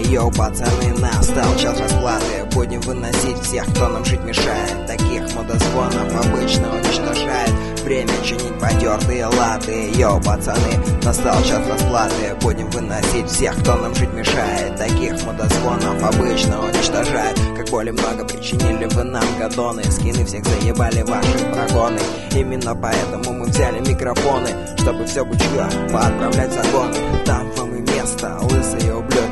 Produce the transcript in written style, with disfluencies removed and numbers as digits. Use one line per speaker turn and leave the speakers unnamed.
Йоу, пацаны, настал час расплаты. Будем выносить всех, кто нам жить мешает. Таких мудозвонов обычно уничтожает время чинить потертые латы. Йоу, пацаны, настал час расплаты. Будем выносить всех, кто нам жить мешает. Таких мудозвонов обычно уничтожает. Как боли много причинили вы нам, гадоны. Скины всех заебали ваши прогоны. Именно поэтому мы взяли микрофоны, чтобы все бучье поотправлять в загоны. Там вам и место, лысые ублюдки.